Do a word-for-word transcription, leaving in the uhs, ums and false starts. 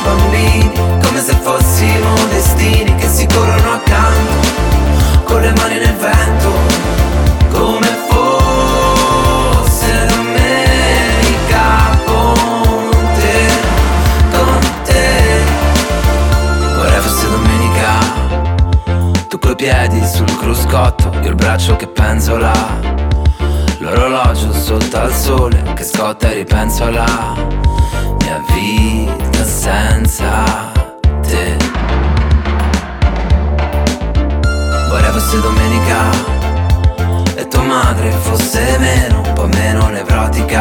bambini, come se fossimo destini che si corrono accanto, con le mani nel vento, come fosse domenica con te, con te. Vorrei fosse domenica, tu coi piedi sul cruscotto, io il braccio che penzola, l'orologio sotto al sole che scotta e ripenso alla mia vita senza te. Vorrei fosse domenica e tua madre fosse meno, un po' meno nevrotica,